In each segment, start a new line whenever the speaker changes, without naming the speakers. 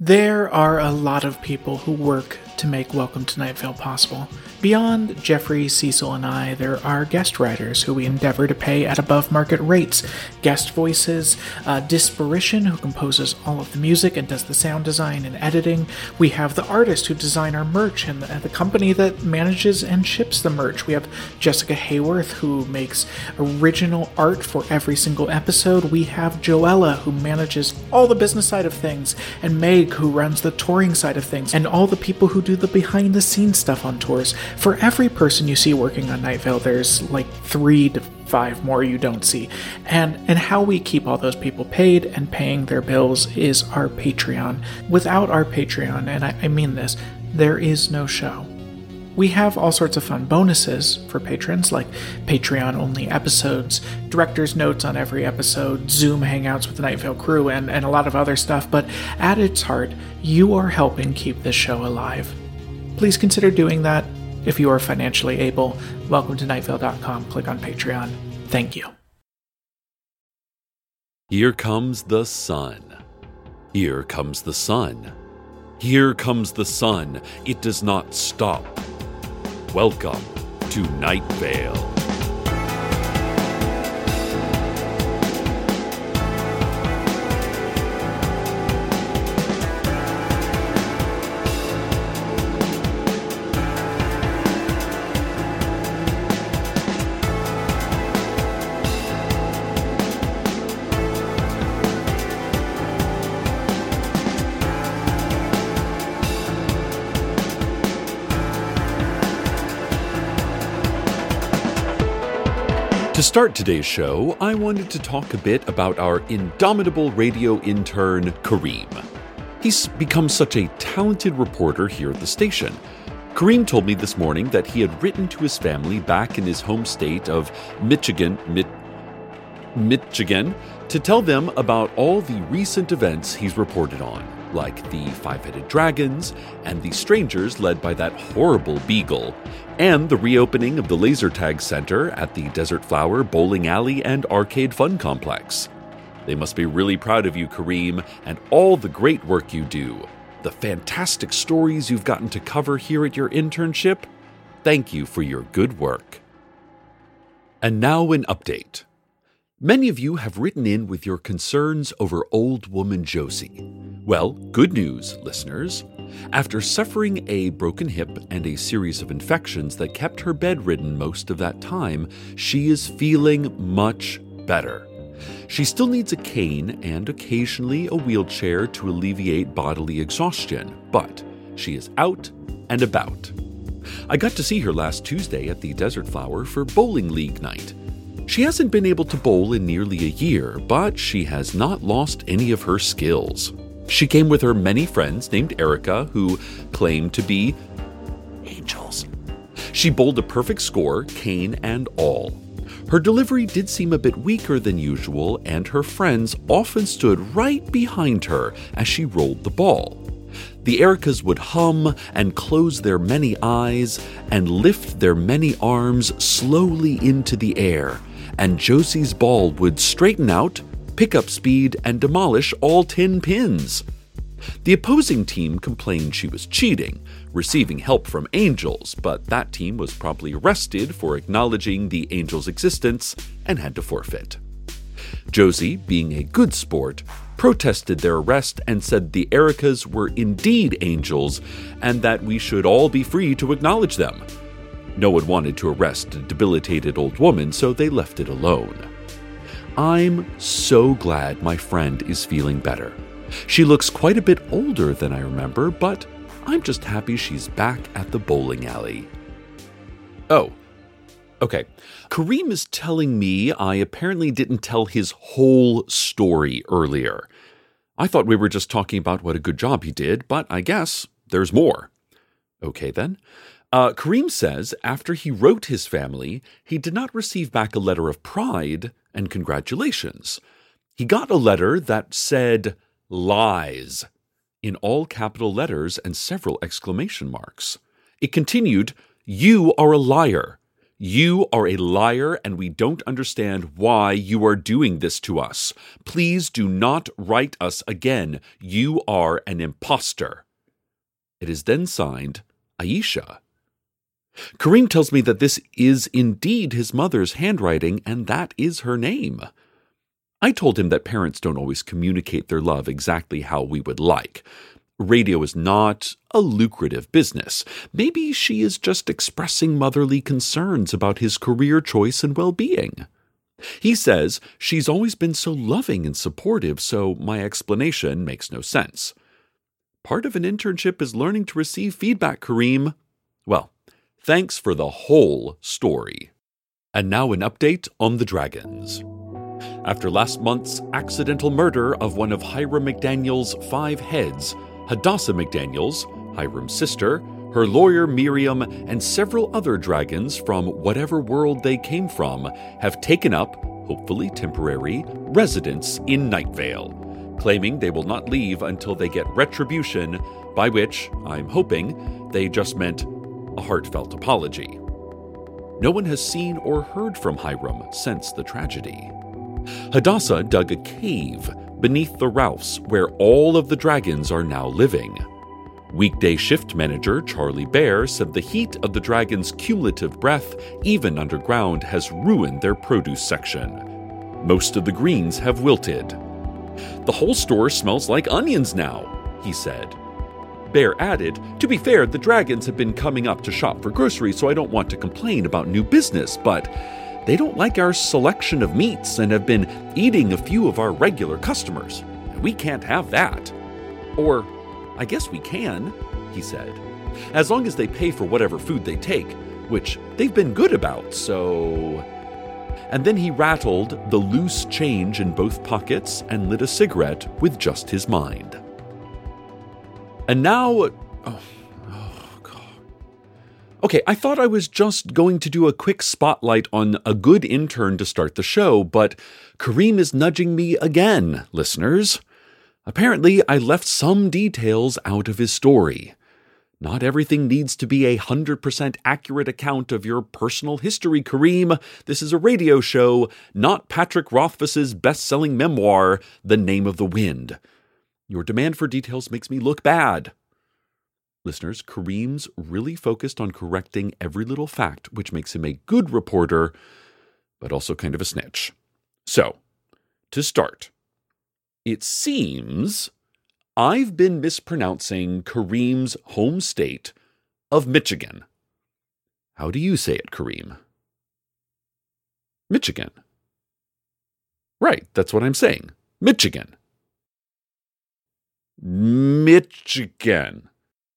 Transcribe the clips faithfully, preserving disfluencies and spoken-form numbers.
There are a lot of people who work to make Welcome to Night Vale possible. Beyond Jeffrey, Cecil, and I, there are guest writers who we endeavor to pay at above-market rates. Guest voices, uh, Disparition, who composes all of the music and does the sound design and editing. We have the artist who design our merch and the, and the company that manages and ships the merch. We have Jessica Hayworth, who makes original art for every single episode. We have Joella, who manages all the business side of things, and Meg, who runs the touring side of things, and all the people who do the behind-the-scenes stuff on tours. For every person you see working on Night Vale, there's like three to five more you don't see. And and how we keep all those people paid and paying their bills is our Patreon. Without our Patreon, and I, I mean this, there is no show. We have all sorts of fun bonuses for patrons, like Patreon-only episodes, director's notes on every episode, Zoom hangouts with the Night Vale crew, and, and a lot of other stuff, but at its heart, you are helping keep this show alive. Please consider doing that if you are financially able. Welcome to night vale dot com. Click on Patreon. Thank you.
Here comes the sun. Here comes the sun. Here comes the sun. It does not stop. Welcome to Night Vale. To start today's show, I wanted to talk a bit about our indomitable radio intern, Kareem. He's become such a talented reporter here at the station. Kareem told me this morning that he had written to his family back in his home state of Michigan, Mi- Michigan, to tell them about all the recent events he's reported on, like the five-headed dragons and the strangers led by that horrible beagle, and the reopening of the laser tag center at the Desert Flower Bowling Alley and Arcade Fun Complex. They must be really proud of you, Kareem, and all the great work you do. The fantastic stories you've gotten to cover here at your internship. Thank you for your good work. And now an update. Many of you have written in with your concerns over old woman Josie. Well, good news, listeners. After suffering a broken hip and a series of infections that kept her bedridden most of that time, she is feeling much better. She still needs a cane and occasionally a wheelchair to alleviate bodily exhaustion, but she is out and about. I got to see her last Tuesday at the Desert Flower for Bowling League night. She hasn't been able to bowl in nearly a year, but she has not lost any of her skills. She came with her many friends named Erica, who claimed to be angels. She bowled a perfect score, cane and all. Her delivery did seem a bit weaker than usual, and her friends often stood right behind her as she rolled the ball. The Ericas would hum and close their many eyes and lift their many arms slowly into the air, and Josie's ball would straighten out, pick up speed, and demolish all ten pins. The opposing team complained she was cheating, receiving help from angels, but that team was promptly arrested for acknowledging the angels' existence and had to forfeit. Josie, being a good sport, protested their arrest and said the Ericas were indeed angels and that we should all be free to acknowledge them. No one wanted to arrest a debilitated old woman, so they left it alone. I'm so glad my friend is feeling better. She looks quite a bit older than I remember, but I'm just happy she's back at the bowling alley. Oh, okay. Kareem is telling me I apparently didn't tell his whole story earlier. I thought we were just talking about what a good job he did, but I guess there's more. Okay then. Uh, Kareem says after he wrote his family, he did not receive back a letter of pride and congratulations. He got a letter that said lies in all capital letters and several exclamation marks. It continued, "You are a liar. You are a liar, and we don't understand why you are doing this to us. Please do not write us again. You are an imposter. It is then signed, Aisha. Kareem tells me that this is indeed his mother's handwriting, and that is her name. I told him that parents don't always communicate their love exactly how we would like. Radio is not a lucrative business. Maybe she is just expressing motherly concerns about his career choice and well-being. He says she's always been so loving and supportive, so my explanation makes no sense. Part of an internship is learning to receive feedback, Kareem. Well, thanks for the whole story. And now an update on the dragons. After last month's accidental murder of one of Hiram McDaniel's five heads, Hadassah McDaniels, Hiram's sister, her lawyer Miriam, and several other dragons from whatever world they came from have taken up, hopefully temporary, residence in Night Vale, claiming they will not leave until they get retribution, by which, I'm hoping, they just meant a heartfelt apology. No one has seen or heard from Hiram since the tragedy. Hadassah dug a cave beneath the Ralphs where all of the dragons are now living. Weekday shift manager Charlie Bear said the heat of the dragons' cumulative breath, even underground, has ruined their produce section. Most of the greens have wilted. The whole store smells like onions now, he said. Bear added, to be fair, the dragons have been coming up to shop for groceries, so I don't want to complain about new business, but they don't like our selection of meats and have been eating a few of our regular customers. And we can't have that. Or, I guess we can, he said, as long as they pay for whatever food they take, which they've been good about, so... And then he rattled the loose change in both pockets and lit a cigarette with just his mind. And now... Oh, oh, God. Okay, I thought I was just going to do a quick spotlight on a good intern to start the show, but Kareem is nudging me again, listeners. Apparently, I left some details out of his story. Not everything needs to be a one hundred percent accurate account of your personal history, Kareem. This is a radio show, not Patrick Rothfuss's best-selling memoir, The Name of the Wind. Your demand for details makes me look bad. Listeners, Kareem's really focused on correcting every little fact, which makes him a good reporter, but also kind of a snitch. So, to start, it seems I've been mispronouncing Kareem's home state of Michigan. How do you say it, Kareem? Michigan. Right, that's what I'm saying. Michigan. Michigan.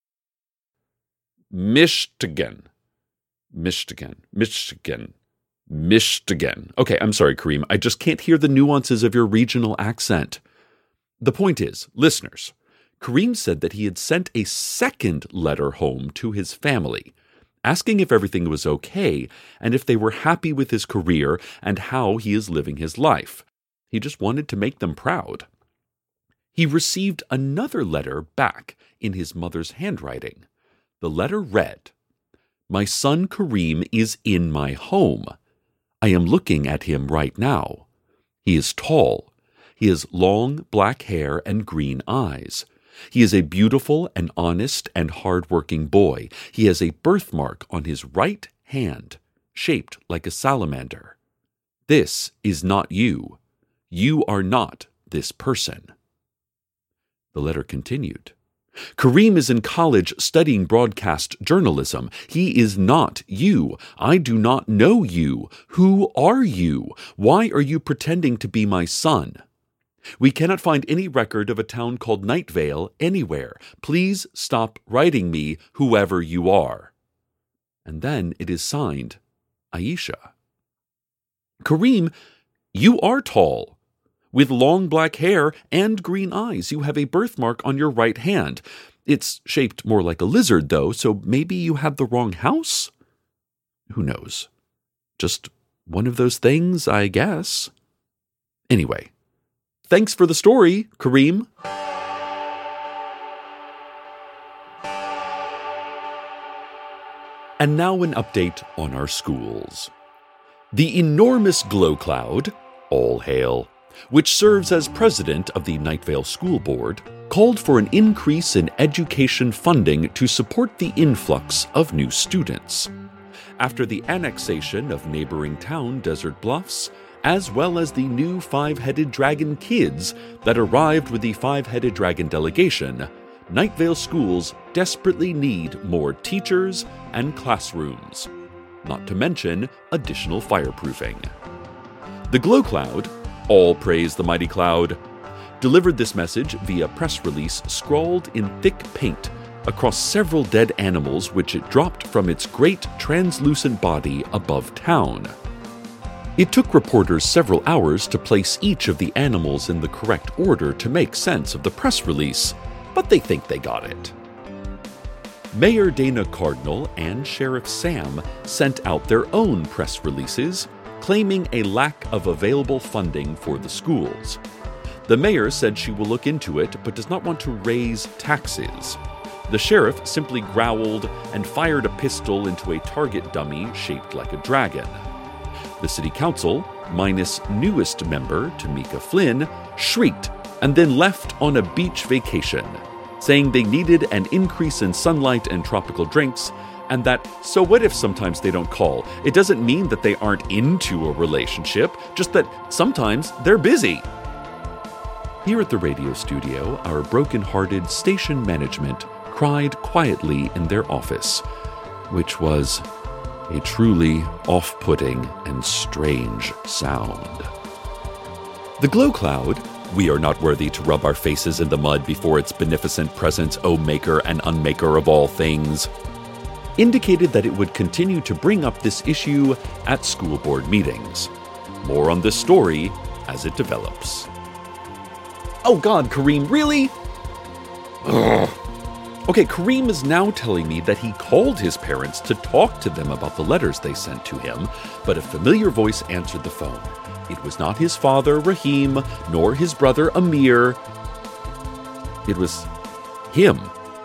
Michigan. Michigan. Michigan. Michigan. Okay, I'm sorry, Kareem. I just can't hear the nuances of your regional accent. The point is, listeners, Kareem said that he had sent a second letter home to his family, asking if everything was okay and if they were happy with his career and how he is living his life. He just wanted to make them proud. He received another letter back in his mother's handwriting. The letter read, "My son Kareem is in my home. I am looking at him right now. He is tall. He has long black hair and green eyes. He is a beautiful and honest and hard-working boy. He has a birthmark on his right hand, shaped like a salamander. This is not you. You are not this person." The letter continued. "Kareem is in college studying broadcast journalism. He is not you. I do not know you. Who are you? Why are you pretending to be my son? We cannot find any record of a town called Night Vale anywhere. Please stop writing me, whoever you are." And then it is signed, Aisha. Kareem, you are tall. With long black hair and green eyes, you have a birthmark on your right hand. It's shaped more like a lizard, though, so maybe you had the wrong house? Who knows? Just one of those things, I guess. Anyway, thanks for the story, Kareem. And now an update on our schools. The enormous Glow Cloud, all hail, which serves as president of the Night Vale School Board, called for an increase in education funding to support the influx of new students. After the annexation of neighboring town Desert Bluffs, as well as the new Five-Headed Dragon kids that arrived with the Five-Headed Dragon delegation, Night Vale schools desperately need more teachers and classrooms, not to mention additional fireproofing. The Glow Cloud, all praise the mighty cloud, delivered this message via press release scrawled in thick paint across several dead animals which it dropped from its great translucent body above town. It took reporters several hours to place each of the animals in the correct order to make sense of the press release, but they think they got it. Mayor Dana Cardinal and Sheriff Sam sent out their own press releases, claiming a lack of available funding for the schools. The mayor said she will look into it, but does not want to raise taxes. The sheriff simply growled and fired a pistol into a target dummy shaped like a dragon. The city council, minus newest member Tamika Flynn, shrieked and then left on a beach vacation, saying they needed an increase in sunlight and tropical drinks, and that, so what if sometimes they don't call? It doesn't mean that they aren't into a relationship, just that sometimes they're busy. Here at the radio studio, our broken-hearted station management cried quietly in their office, which was a truly off-putting and strange sound. The Glow Cloud, we are not worthy to rub our faces in the mud before its beneficent presence, O maker and unmaker of all things, indicated that it would continue to bring up this issue at school board meetings. More on this story as it develops. Oh God, Kareem, really? Ugh. Okay, Kareem is now telling me that he called his parents to talk to them about the letters they sent to him, but a familiar voice answered the phone. It was not his father, Raheem, nor his brother, Amir. It was him.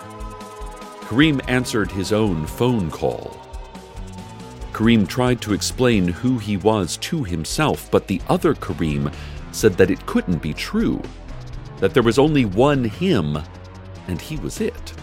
Kareem answered his own phone call. Kareem tried to explain who he was to himself, but the other Kareem said that it couldn't be true, that there was only one him, and he was it.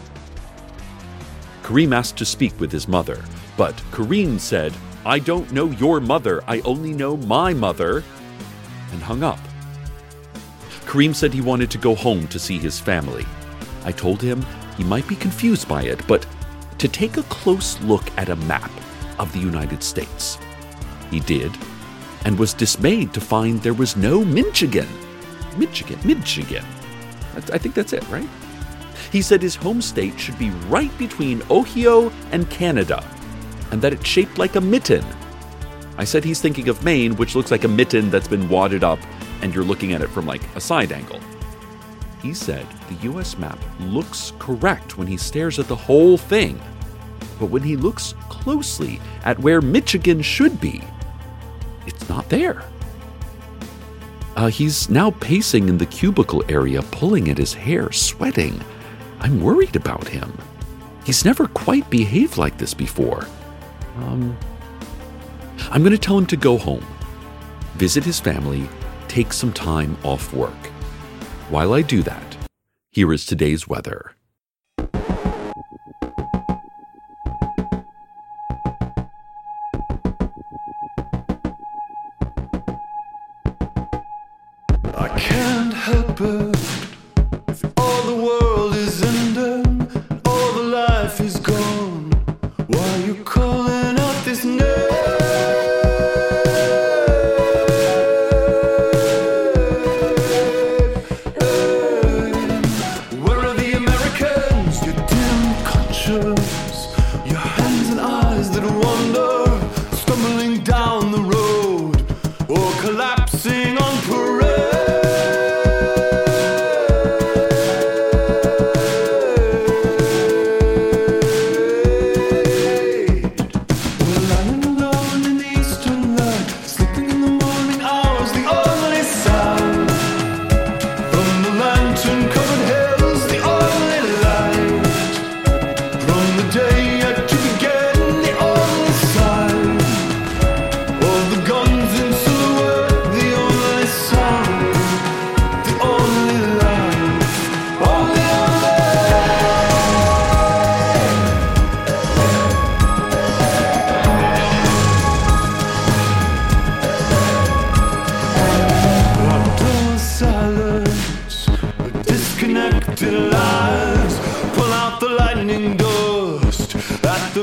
Kareem asked to speak with his mother, but Kareem said, "I don't know your mother, I only know my mother," and hung up. Kareem said he wanted to go home to see his family. I told him he might be confused by it, but to take a close look at a map of the United States. He did, and was dismayed to find there was no Michigan. Michigan, Michigan. I think that's it, right? He said his home state should be right between Ohio and Canada, and that it's shaped like a mitten. I said he's thinking of Maine, which looks like a mitten that's been wadded up, and you're looking at it from like a side angle. He said the U S map looks correct when he stares at the whole thing, but when he looks closely at where Michigan should be, it's not there. Uh, he's now pacing in the cubicle area, pulling at his hair, sweating. I'm worried about him. He's never quite behaved like this before. Um, I'm going to tell him to go home, visit his family, take some time off work. While I do that, here is today's weather.
I can't help it. If all the world is ending, all the life is gone, why are you calling out this name? Where are the Americans, your dim conscience, your hands and eyes that wander, stumbling down the road or collapsing on parade?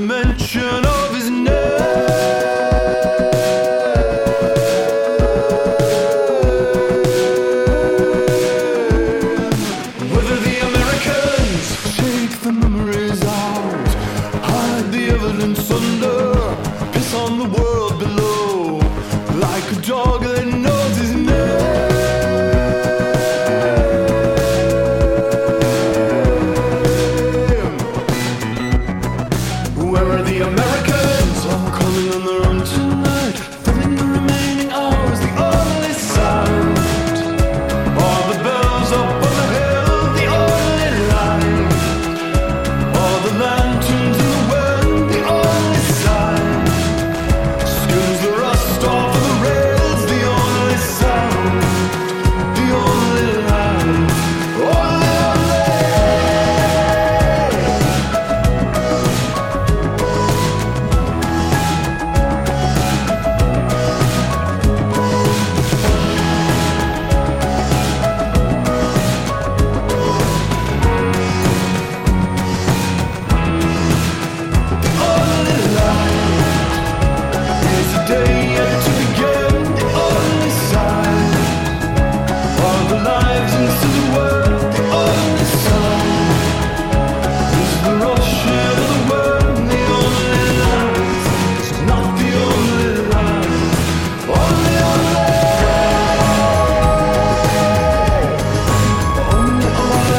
mention of his name. Whether the Americans take the memories out, hide the evidence under, piss on the world below, like a dog that knows his name. Where are the Americans? All coming on their own tonight, filling the remaining hours, the only sound. All the bells up on the hill, the only light. All the lanterns in the wind, the only sign. Skims the rust off of the rails, the only sound. The only light. Only, only. Only light. Here's the day yet to begin, the only sign. All the lives into the world, the only sign. Is the rushing of the world, the only light. It's not the only light. Only, only. Only, only.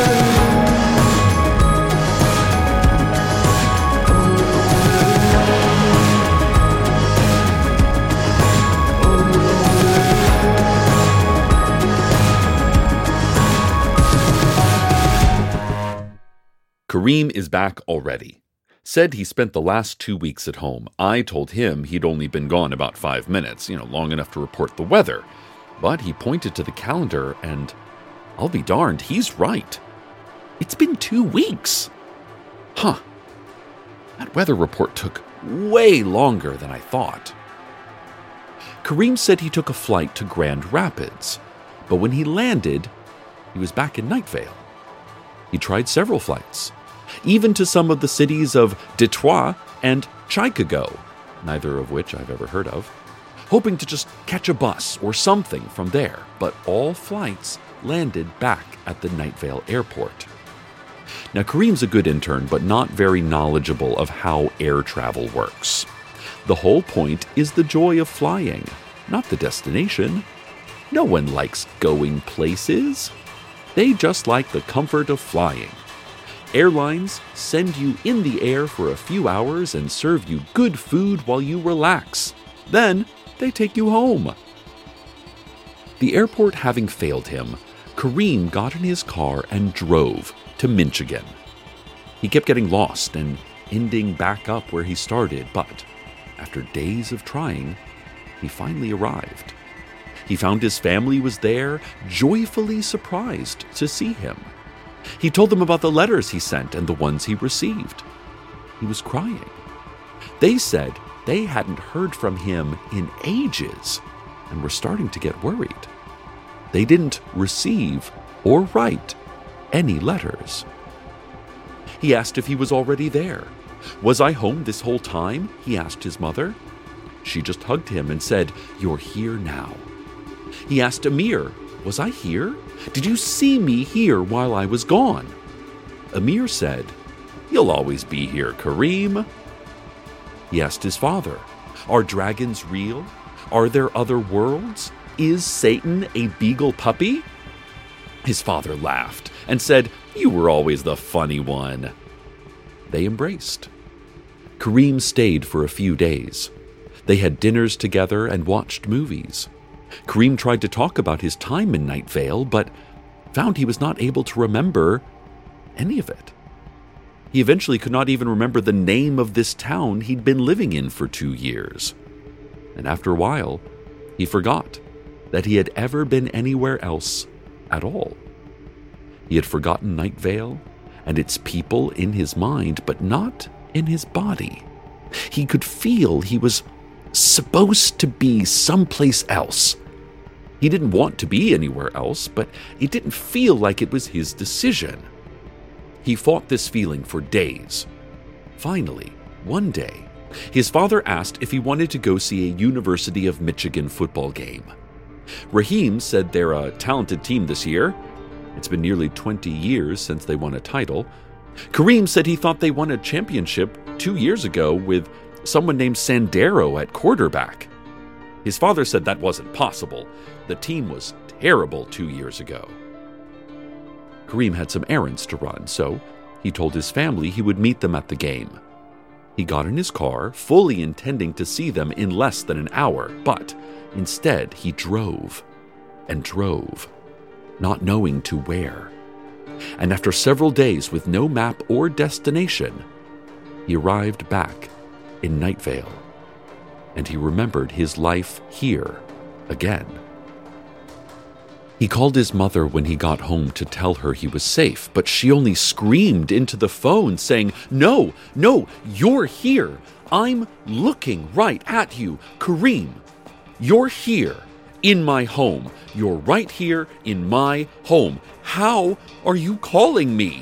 Kareem is back already. Said he spent the last two weeks at home. I told him he'd only been gone about five minutes, you know, long enough to report the weather. But he pointed to the calendar and, I'll be darned, he's right. It's been two weeks. Huh. That weather report took way longer than I thought. Kareem said he took a flight to Grand Rapids, but when he landed, he was back in Night Vale. He tried several flights, even to some of the cities of Detroit and Chicago, neither of which I've ever heard of, hoping to just catch a bus or something from there, but all flights landed back at the Night Vale airport. Now, Kareem's a good intern, but not very knowledgeable of how air travel works. The whole point is the joy of flying, not the destination. No one likes going places. They just like the comfort of flying. Airlines send you in the air for a few hours and serve you good food while you relax. Then they take you home. The airport having failed him, Kareem got in his car and drove to Michigan. He kept getting lost and ending back up where he started, but after days of trying, he finally arrived. He found his family was there, joyfully surprised to see him. He told them about the letters he sent and the ones he received. He was crying. They said they hadn't heard from him in ages and were starting to get worried. They didn't receive or write any letters. He asked if he was already there. Was I home this whole time? He asked his mother. She just hugged him and said, "You're here now." He asked Amir, "Was I here? Did you see me here while I was gone?" Amir said, "You'll always be here, Kareem." He asked his father, "Are dragons real? Are there other worlds? Is Satan a beagle puppy?" His father laughed and said, "You were always the funny one." They embraced. Kareem stayed for a few days. They had dinners together and watched movies. Kareem tried to talk about his time in Night Vale, but found he was not able to remember any of it. He eventually could not even remember the name of this town he'd been living in for two years. And after a while, he forgot that he had ever been anywhere else at all. He had forgotten Night Vale and its people in his mind, but not in his body. He could feel he was supposed to be someplace else. He didn't want to be anywhere else, but it didn't feel like it was his decision. He fought this feeling for days. Finally, one day, his father asked if he wanted to go see a University of Michigan football game. Raheem said they're a talented team this year. It's been nearly twenty years since they won a title. Kareem said he thought they won a championship two years ago with someone named Sandero at quarterback. His father said that wasn't possible. The team was terrible two years ago. Kareem had some errands to run, so he told his family he would meet them at the game. He got in his car, fully intending to see them in less than an hour, but instead he drove and drove, not knowing to where. And after several days with no map or destination, he arrived back in Night Vale, and he remembered his life here again. He called his mother when he got home to tell her he was safe, but she only screamed into the phone saying, "No, no, you're here. I'm looking right at you. Kareem, you're here in my home. You're right here in my home. How are you calling me?"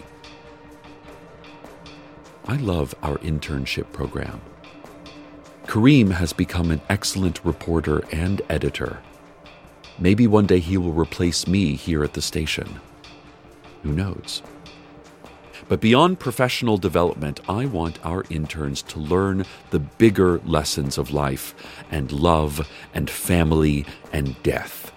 I love our internship program. Kareem has become an excellent reporter and editor. Maybe one day he will replace me here at the station. Who knows? But beyond professional development, I want our interns to learn the bigger lessons of life and love and family and death.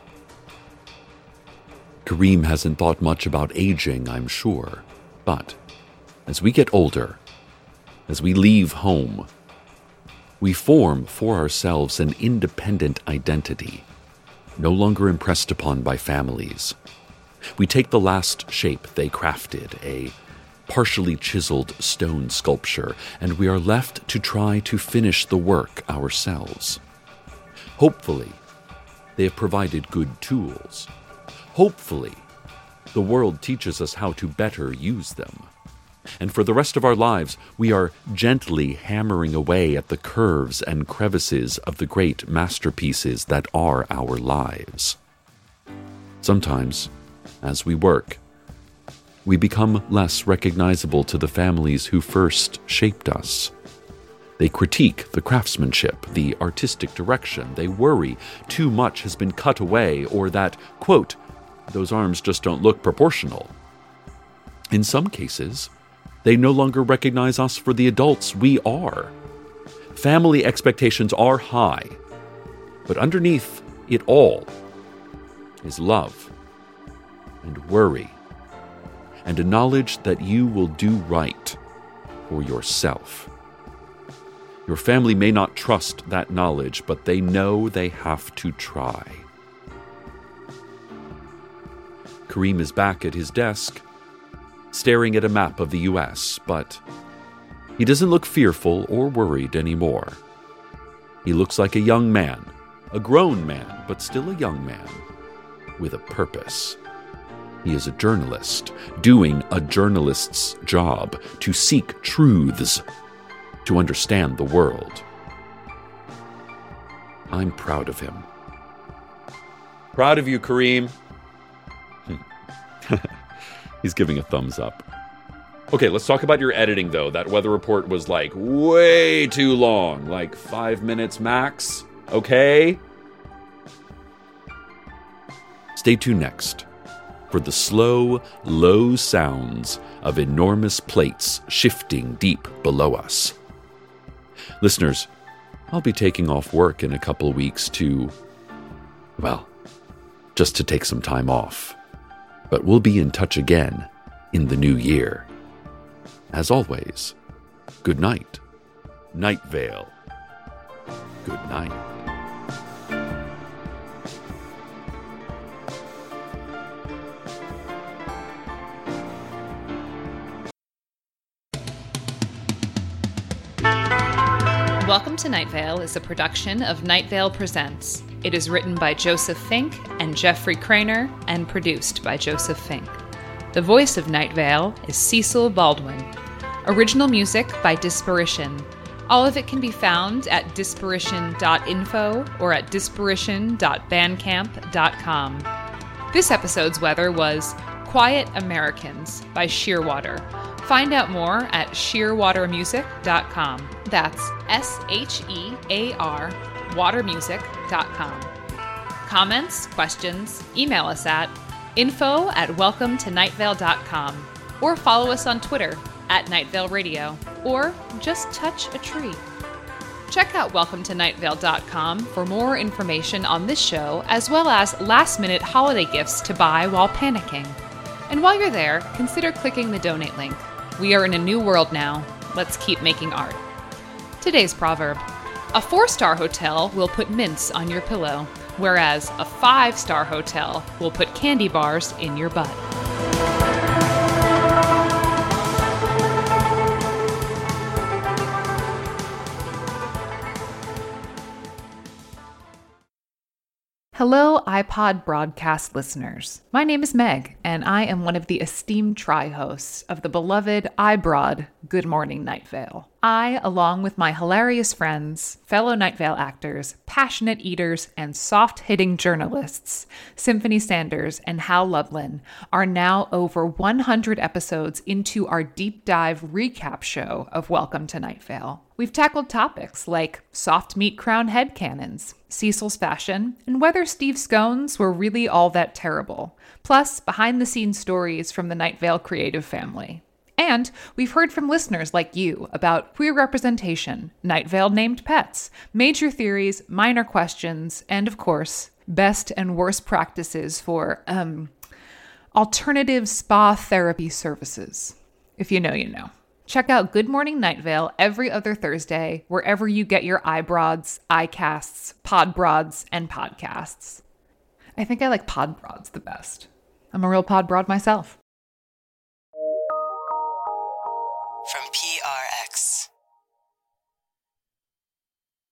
Kareem hasn't thought much about aging, I'm sure. But as we get older, as we leave home, we form for ourselves an independent identity, no longer impressed upon by families. We take the last shape they crafted, a partially chiseled stone sculpture, and we are left to try to finish the work ourselves. Hopefully, they have provided good tools. Hopefully, the world teaches us how to better use them. And for the rest of our lives, we are gently hammering away at the curves and crevices of the great masterpieces that are our lives. Sometimes, as we work, we become less recognizable to the families who first shaped us. They critique the craftsmanship, the artistic direction. They worry too much has been cut away, or that, quote, those arms just don't look proportional. In some cases, they no longer recognize us for the adults we are. Family expectations are high, but underneath it all is love and worry and a knowledge that you will do right for yourself. Your family may not trust that knowledge, but they know they have to try. Kareem is back at his desk, staring at a map of the U S, but he doesn't look fearful or worried anymore. He looks like a young man, a grown man, but still a young man, with a purpose. He is a journalist, doing a journalist's job, to seek truths, to understand the world. I'm proud of him. Proud of you, Kareem. He's giving a thumbs up. Okay, let's talk about your editing, though. That weather report was, like, way too long. Like, five minutes max. Okay? Stay tuned next for the slow, low sounds of enormous plates shifting deep below us. Listeners, I'll be taking off work in a couple weeks to, well, just to take some time off. But we'll be in touch again in the new year. As always, good night, Night Vale. Good night.
Welcome to Night Vale is a production of Night Vale Presents. It is written by Joseph Fink and Jeffrey Craner and produced by Joseph Fink. The voice of Night Vale is Cecil Baldwin. Original music by Disparition. All of it can be found at disparition dot info or at disparition dot bandcamp dot com. This episode's weather was Quiet Americans by Shearwater. Find out more at shearwater music dot com. That's S H E A R water music dot com. Comments, questions, email us at info at welcome to night vale dot com, or follow us on Twitter at Night Vale Radio, or just touch a tree. Check out welcome to night vale dot com for more information on this show, as well as last-minute holiday gifts to buy while panicking. And while you're there, consider clicking the donate link. We are in a new world now. Let's keep making art. Today's proverb: a four-star hotel will put mints on your pillow, whereas a five-star hotel will put candy bars in your butt. Hello, iPod broadcast listeners. My name is Meg, and I am one of the esteemed tri-hosts of the beloved iBroad Good Morning Night Vale. I, along with my hilarious friends, fellow Night Vale actors, passionate eaters, and soft-hitting journalists, Symphony Sanders and Hal Lublin, are now over one hundred episodes into our deep dive recap show of Welcome to Night Vale. We've tackled topics like soft meat crown headcanons, Cecil's fashion, and whether Steve scones were really all that terrible, plus behind-the-scenes stories from the Night Vale creative family. And we've heard from listeners like you about queer representation, Night Vale named pets, major theories, minor questions, and of course, best and worst practices for, um, alternative spa therapy services. If you know, you know. Check out Good Morning Night Vale every other Thursday, wherever you get your iBroads, iCasts, Podbroads, and podcasts. I think I like Podbroads the best. I'm a real Podbroad myself.
From P R X.